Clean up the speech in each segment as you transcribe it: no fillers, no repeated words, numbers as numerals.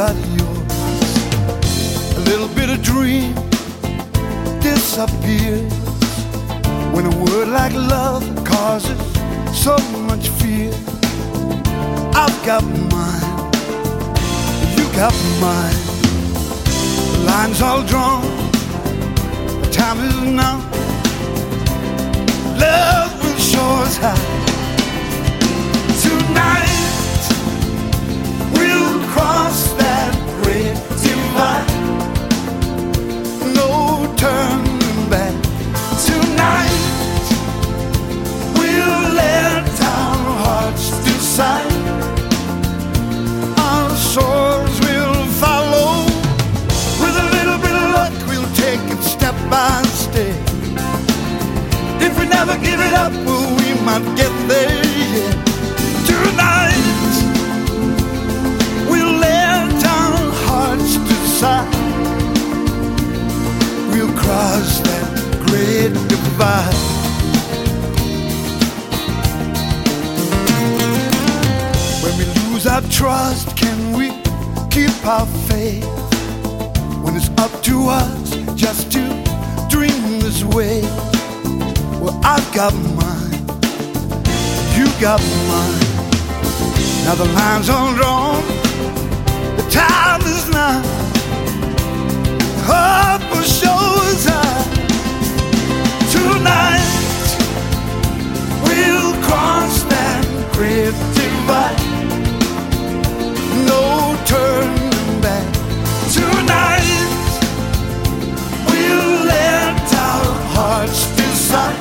got yours. A little bit of dream disappears when a word like love causes so much fear. I've got mine, you got mine. The line's all drawn, the time is now. Love will show us how. Tonight we'll cross that great divide. No turning back. Tonight we'll let our hearts decide. Our souls will follow. With a little bit of luck, we'll take it step by step. If we never give it up, well, we might get there, yeah. Tonight we'll let our hearts decide. We'll cross that great divide. When we lose our trust, can we keep our faith? When it's up to us just to dream this way. Well, I've got mine, you got mine. Now the line's all drawn, the time is now. Hope will show us how. Tonight we'll cross that great divide. No turning back. Tonight we'll let our hearts decide.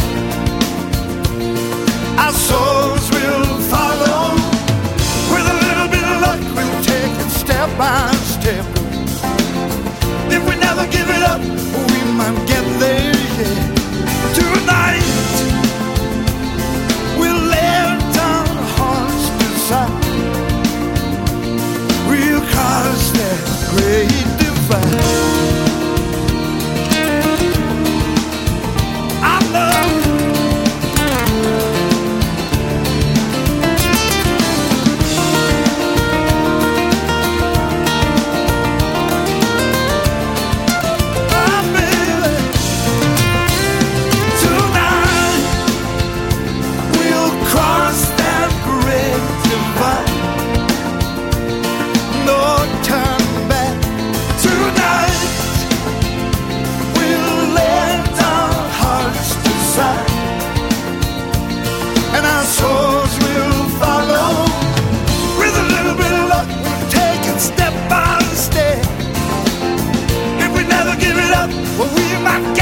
Our souls will follow. With a little bit of luck, we'll take it step by step. If we never give it up, we might get there, yeah. Tonight we'll let our hearts decide. We'll cross that great divide. I love step by step. If we never give it up, well, we might get